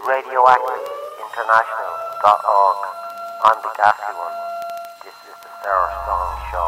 radioactiveinternational.org. I'm the gassy one. This is the Sarah Song Show.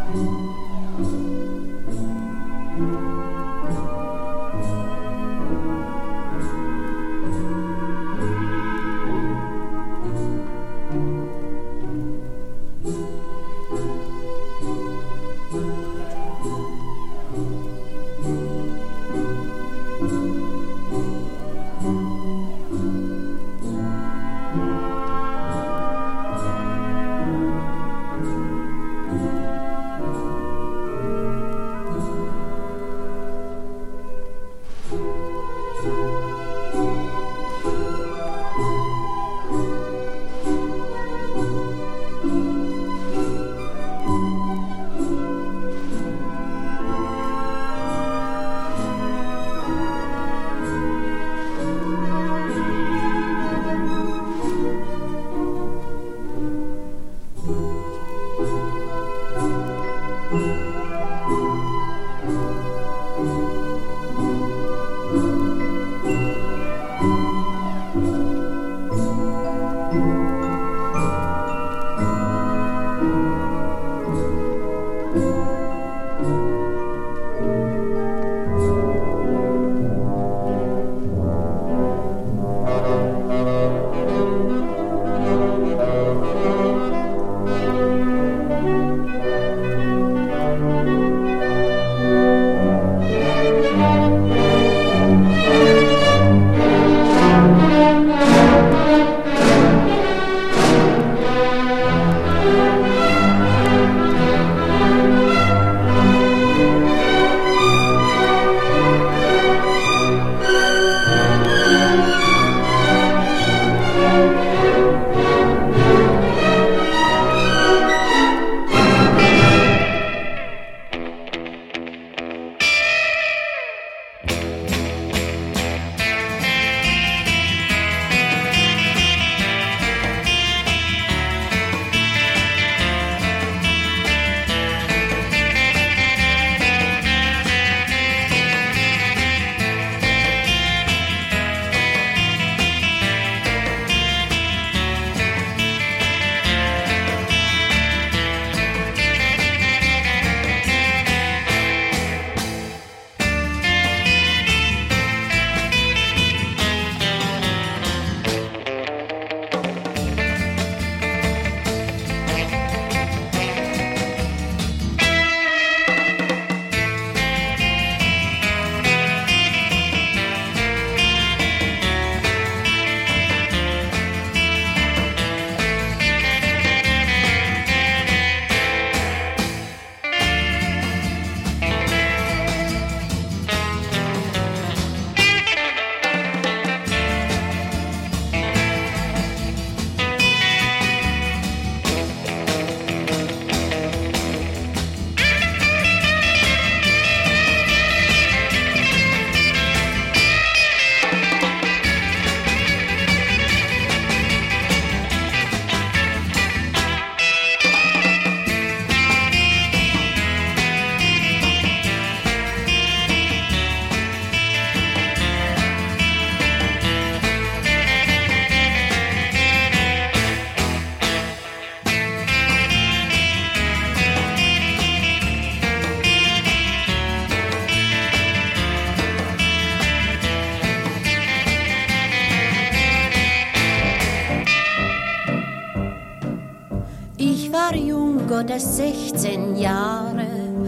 Gott erst 16 Jahre,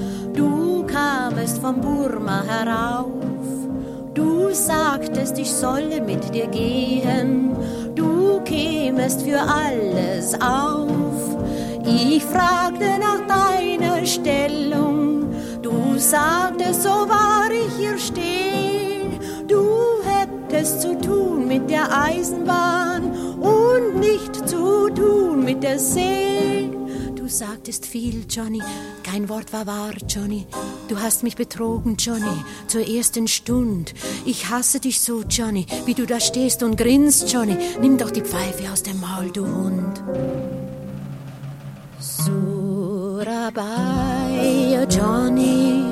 du kamest vom Burma herauf. Du sagtest, ich solle mit dir gehen, du kämest für alles auf. Ich fragte nach deiner Stellung, du sagtest, so war ich hier stehen. Du hättest zu tun mit der Eisenbahn und nicht zu tun mit der See. Du sagtest viel, Johnny, kein Wort war wahr, Johnny. Du hast mich betrogen, Johnny, zur ersten Stund. Ich hasse dich so, Johnny, wie du da stehst und grinst, Johnny. Nimm doch die Pfeife aus dem Maul, du Hund. Surabaya, Johnny,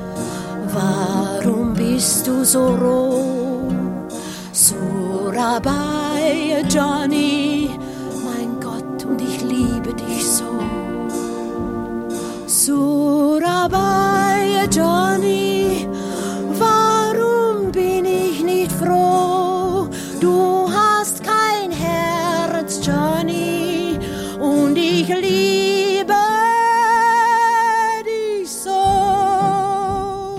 warum bist du so roh? Surabaya, Johnny, mein Gott, und ich liebe dich so. Surabaya, Johnny, warum bin ich nicht froh? Du hast kein Herz, Johnny, und ich liebe dich so.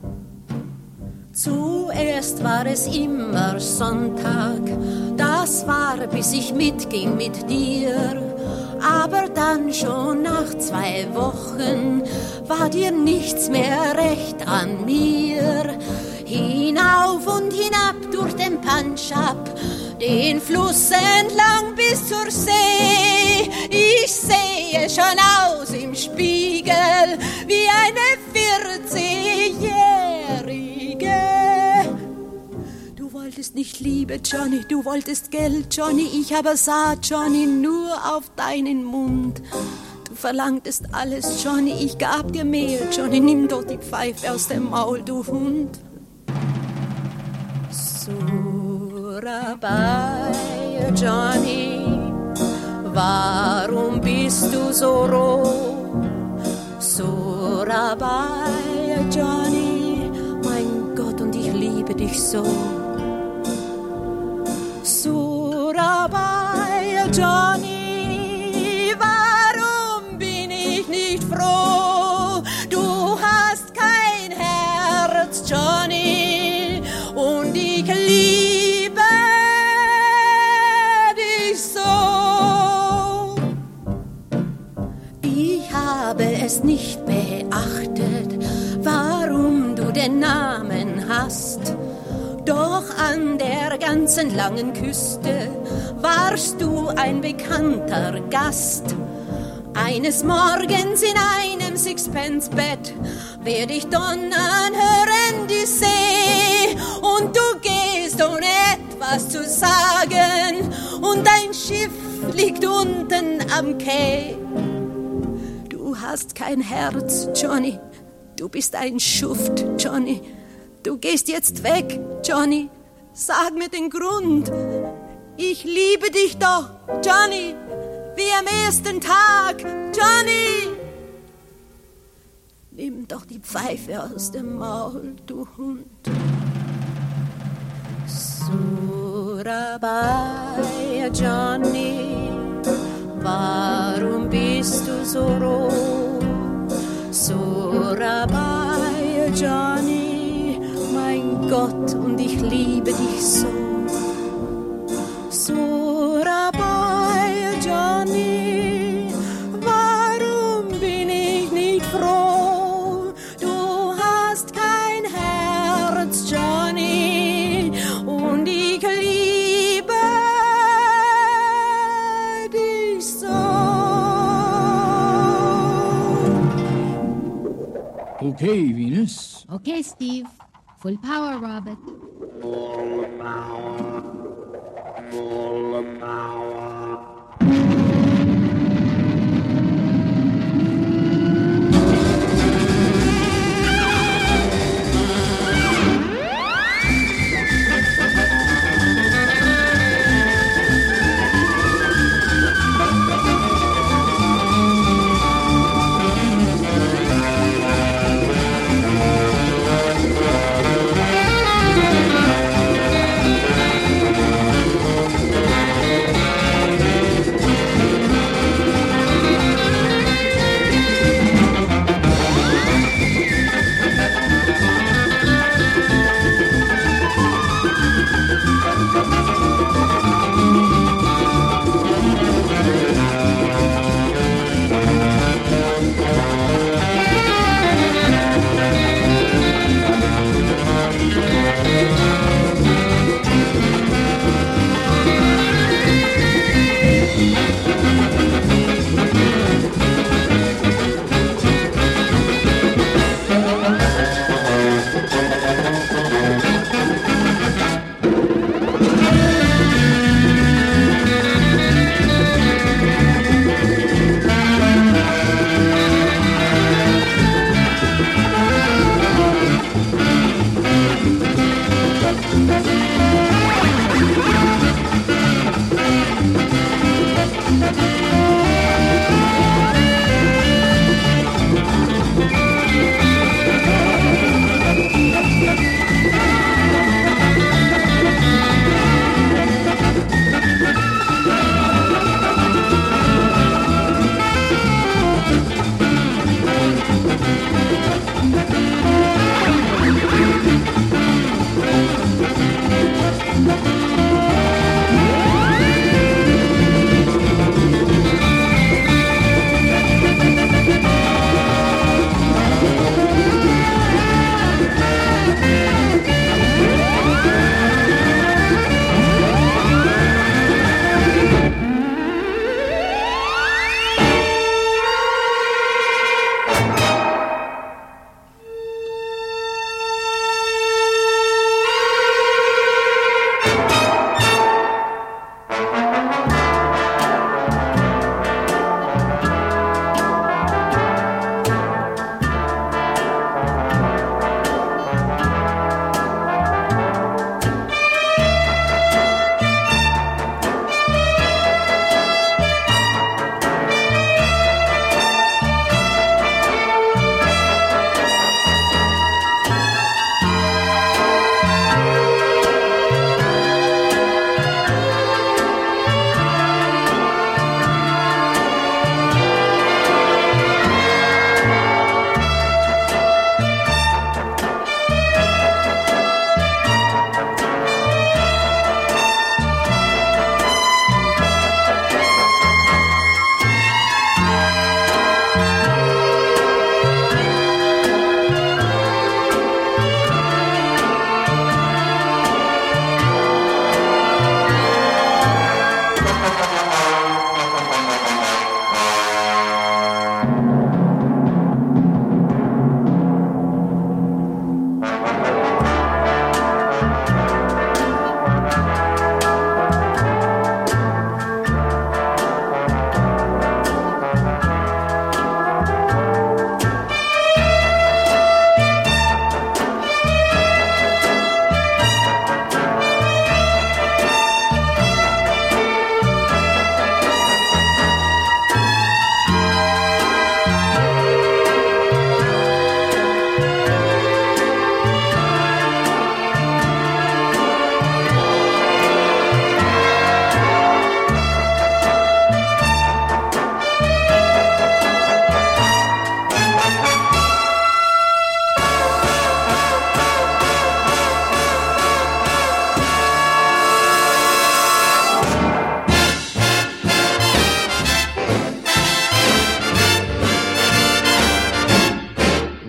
Zuerst war es immer Sonntag, das war, bis ich mitging mit dir. Aber dann schon nach 2 Wochen war dir nichts mehr recht an mir. Hinauf und hinab durch den Punjab, den Fluss entlang bis zur See. Ich sehe schon aus im Spiegel wie eine 40-Jährige. Du wolltest nicht Liebe, Johnny, du wolltest Geld, Johnny. Ich aber sah, Johnny, nur auf deinen Mund. Du verlangtest alles, Johnny, ich gab dir mehr, Johnny. Nimm doch die Pfeife aus dem Maul, du Hund. Surabaya, Johnny, warum bist du so roh? Surabaya, Johnny, mein Gott, und ich liebe dich so. Surabaya, Johnny, warum bin ich nicht froh? Du hast kein Herz, Johnny, und ich liebe dich so. Ich habe es nicht beachtet, warum du den Namen hast. Doch an der ganzen langen Küste warst du ein bekannter Gast. Eines Morgens in einem Sixpence-Bett werd ich donnern hören die See, und du gehst ohne etwas zu sagen, und dein Schiff liegt unten am Quai. Du hast kein Herz, Johnny, du bist ein Schuft, Johnny. Du gehst jetzt weg, Johnny. Sag mir den Grund. Ich liebe dich doch, Johnny, wie am ersten Tag, Johnny. Nimm doch die Pfeife aus dem Maul, du Hund. Surabaya, Johnny, warum bist du so roh? Surabaya, Johnny, mein Gott, und ich liebe dich so. Surabaya, Johnny, warum bin ich nicht froh? Du hast kein Herz, Johnny, und ich liebe dich so. Okay, Venus. Okay, Steve. Full power, Robert. Full power. Full power.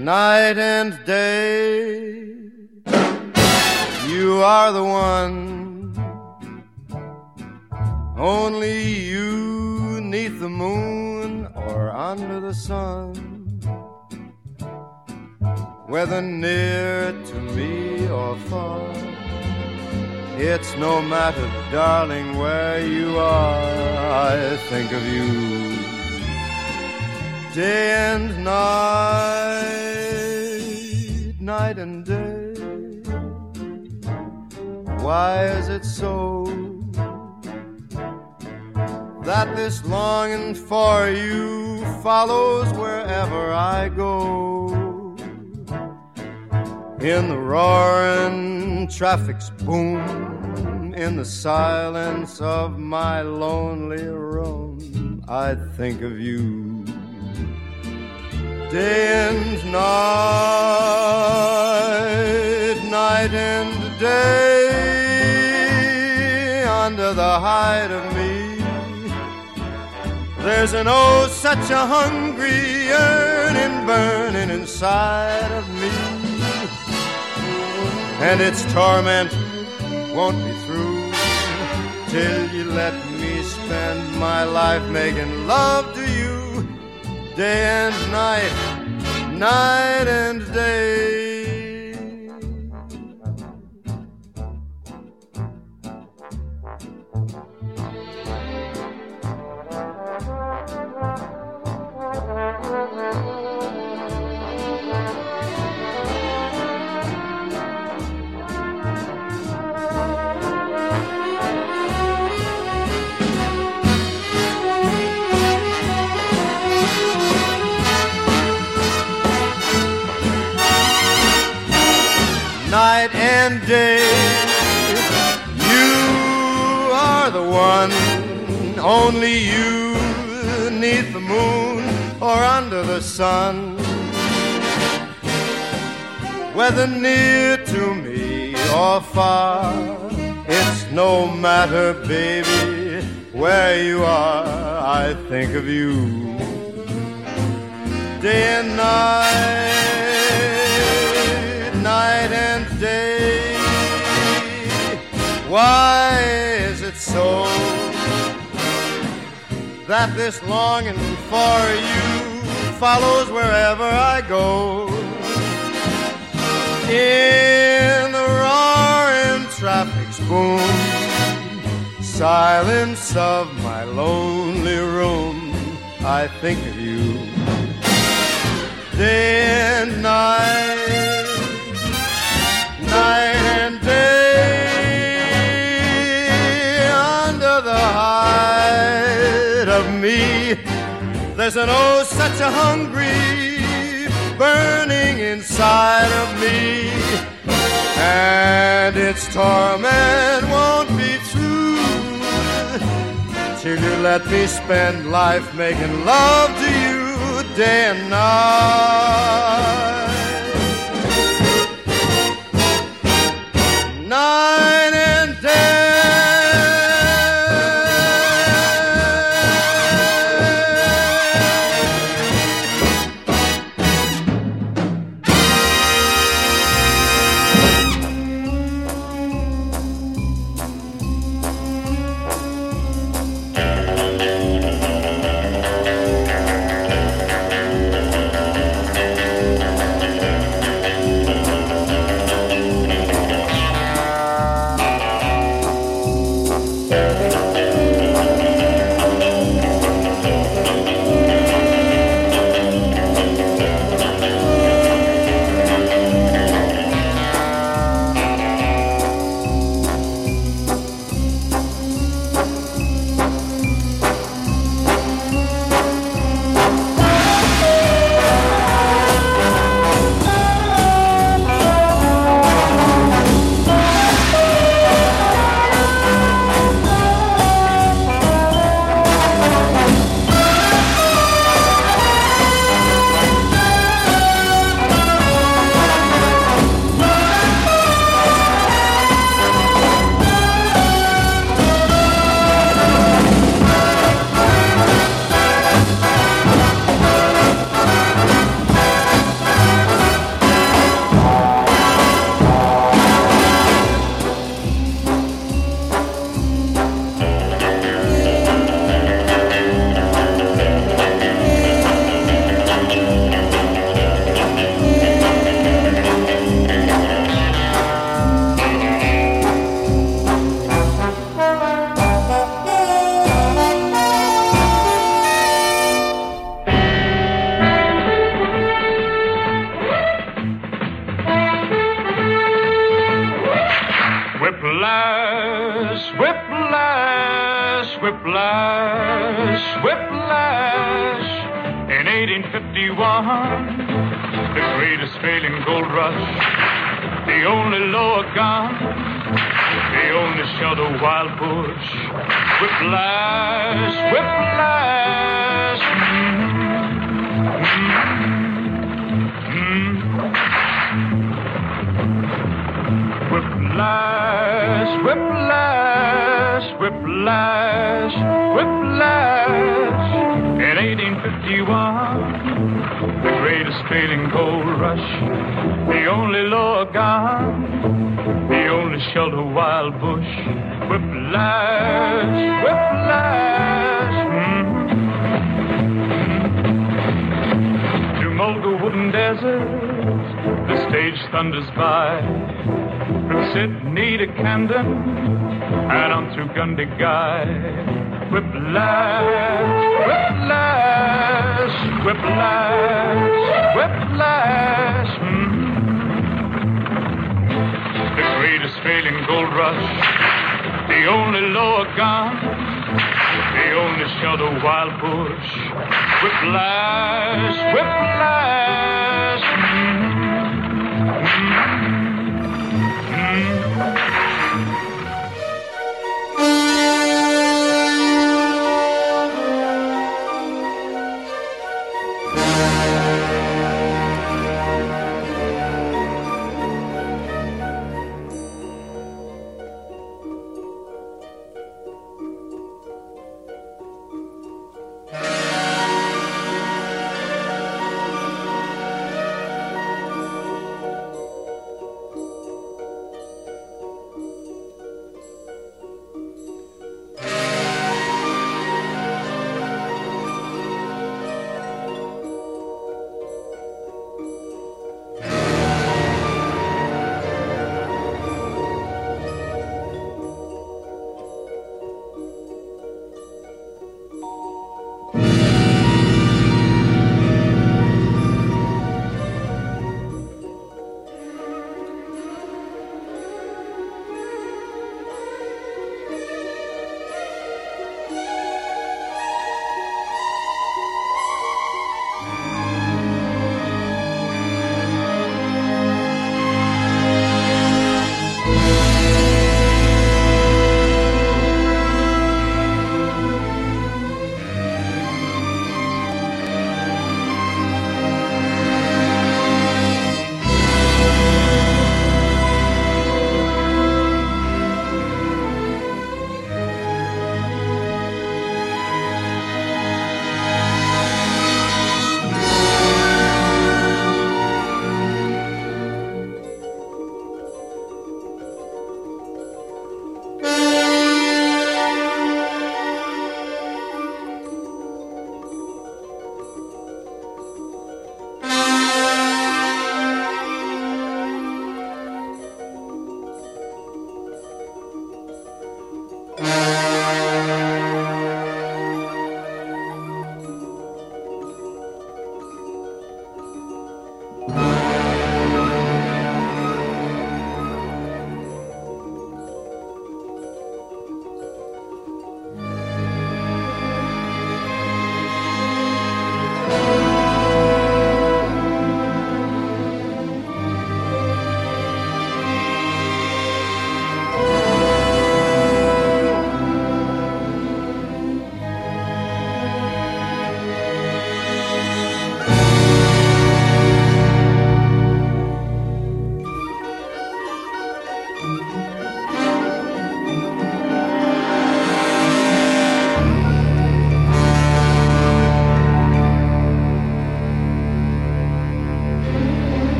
night and day. You are the one, only you, 'neath the moon or under the sun. Whether near to me or far, it's no matter, darling, where you are. I think of you day and night, night and day. Why is it so that this longing for you follows wherever I go? In the roaring traffic's boom, in the silence of my lonely room, I think of you day and night, night and day. Under the hide of me, there's an oh, such a hungry yearning burning inside of me. And its torment won't be through till you let me spend my life making love to you day and night, night and day. Night and day, you are the one, only you, 'neath the moon or under the sun. Whether near to me or far, it's no matter, baby, where you are. I think of you day and night, night and day. Why is it so that this longing for you follows wherever I go? In the roaring traffic's boom, silence of my lonely room, I think of you day and night, night and day. Under the hide of me, there's an oh, such a hungry burning inside of me. And its torment won't be through till you let me spend life making love to you day and night, night and day. Whiplash, whiplash, in 1851, the greatest Australian gold rush, the only lower gun, the only shelter wild bush. Whiplash, whiplash, Whiplash, whiplash, whiplash, whiplash, in 1851, the great Australian gold rush, the only lower gun, the only shelter wild bush. Whiplash, whiplash, through Mulga wooden deserts, the stage thunders by, from Sydney to Camden, and on through Gundagai. Whiplash, whiplash, whiplash, whiplash, the great Australian gold rush, the only lower gun, the only shelter wild bush. Whiplash, whiplash,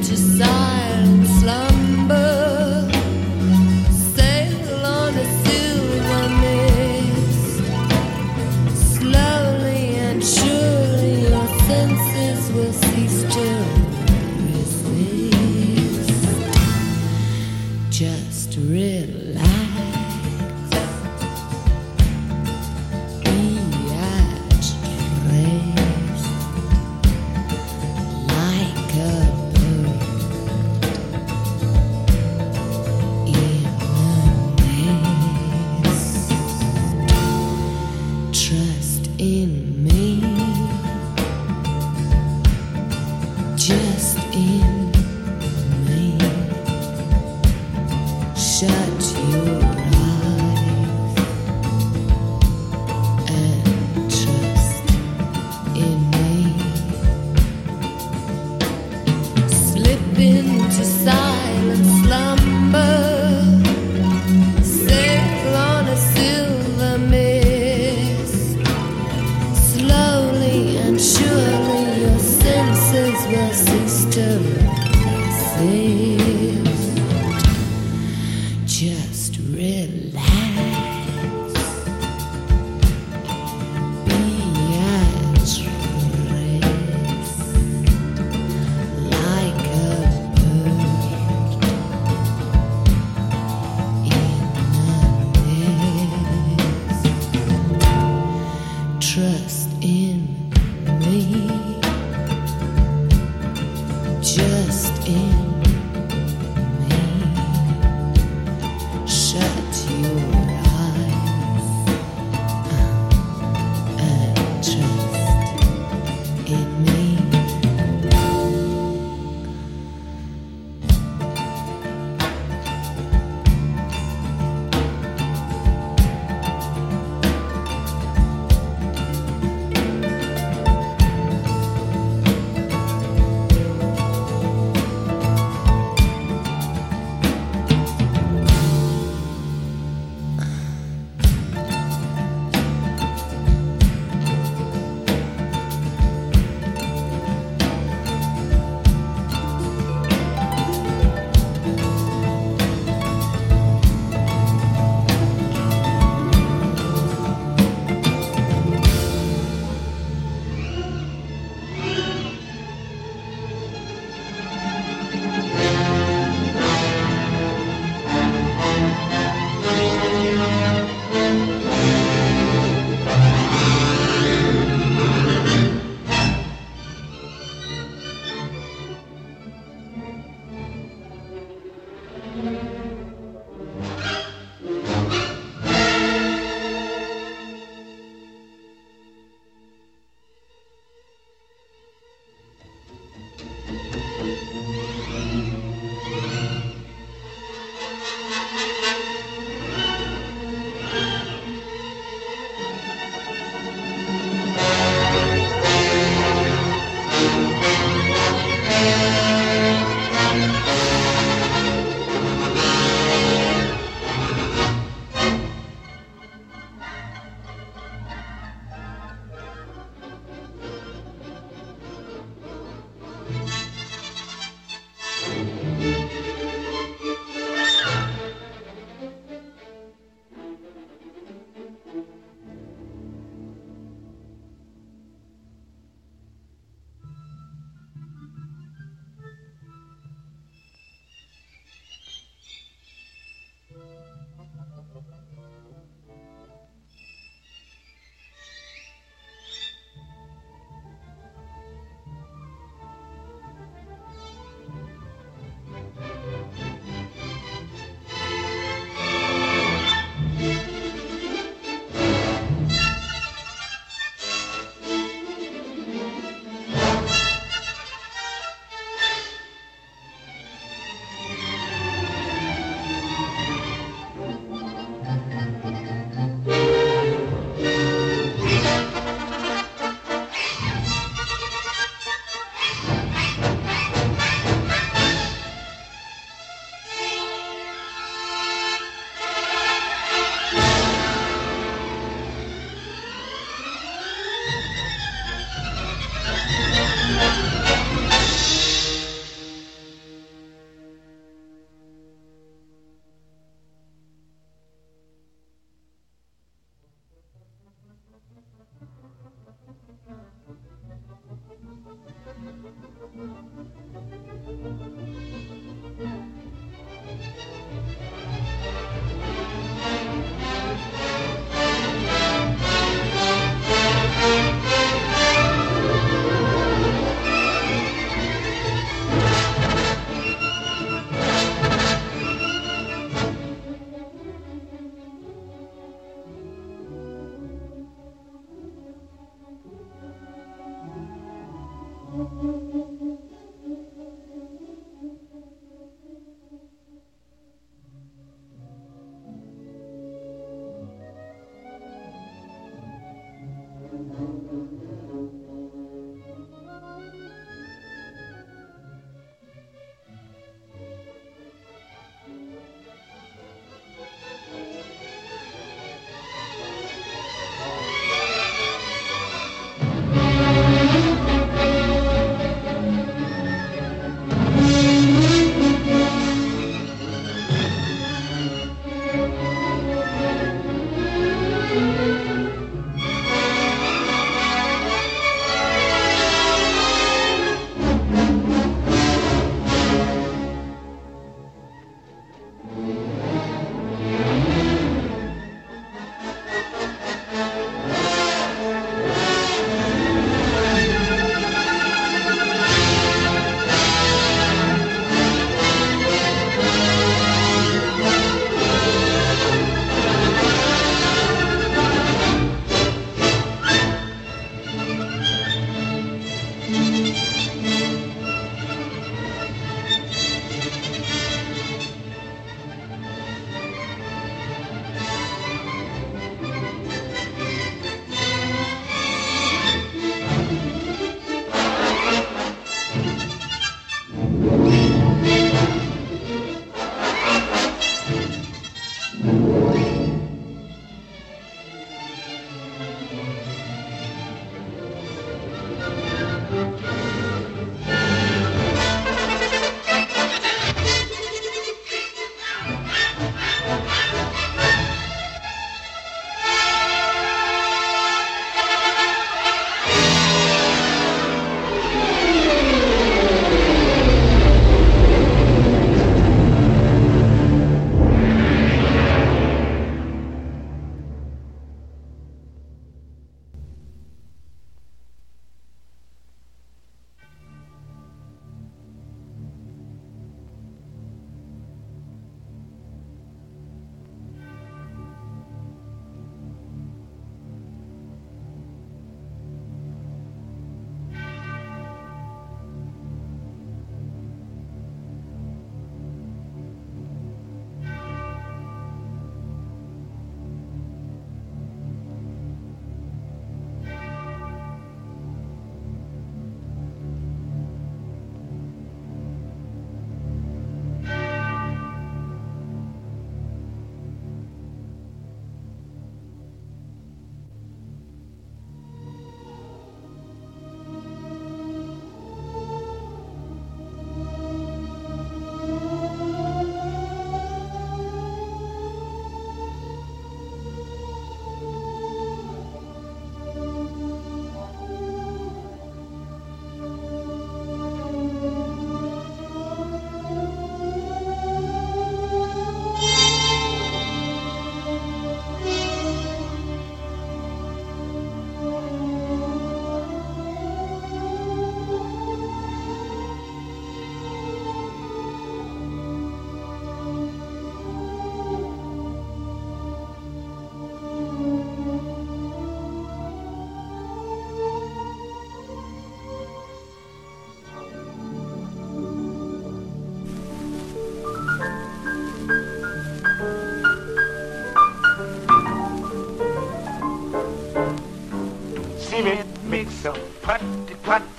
into silent slumber, sail on a silver mist. Slowly and surely your senses will cease to resist. Just relax.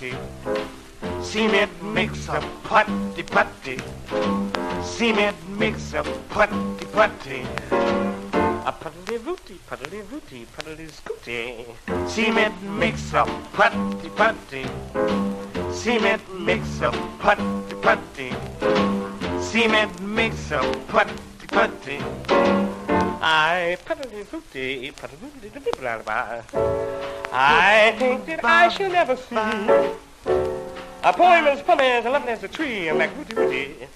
putty. Cement makes a putty putty. Cement makes a putty putty. A puddly rooty, puddly rooty, puddly scooty. Cement makes a putty putty. Cement makes a putty putty. Cement makes a putty putty. I puddly rooty, puddly blah blah. I think that I shall never see a poem as funny as lovely as a tree, and like rooty rooty.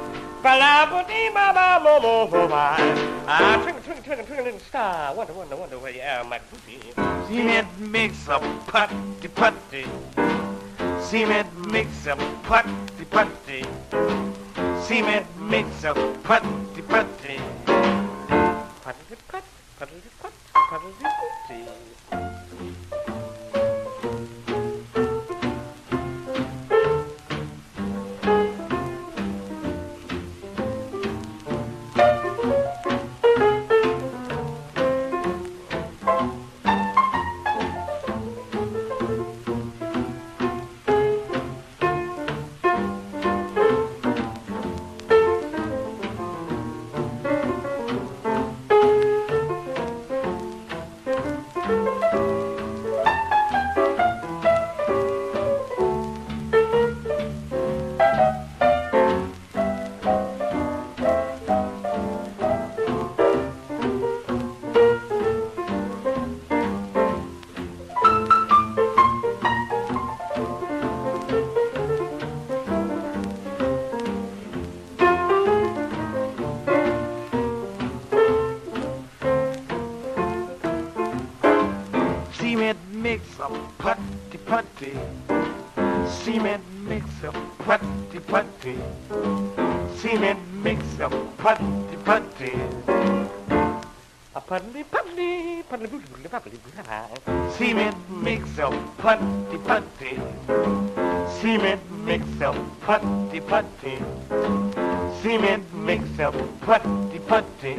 Twinkle, twinkle, twinkle, twinkle, little star. Wonder, wonder, wonder where you are, my booty. Cement makes a putty putty. Cement makes a putty putty. Cement makes a putty putty. Puddly put, puddly put, puddly putty. Cement makes a putty putty. Cement makes a putty putty. Cement makes a putty putty. A puddly puddly puddly puddly puddly puddly. Cement makes a putty putty. Cement makes a putty putty. Cement makes a putty putty.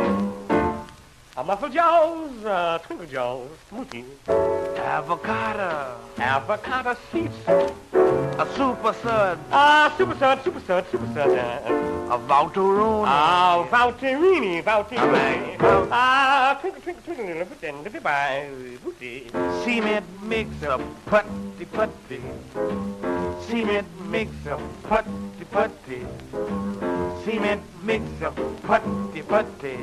A muffled jaws, twinkle jaws, smoothie. Avocado, avocado seeds. A super sud, super sud, super sud, super sud. A Valterini, Valterini, Valterini. Twinkle, twinkle, twinkle, little bit, and live by booty. Cement makes a putty putty. Cement makes a putty putty. Cement makes a putty putty.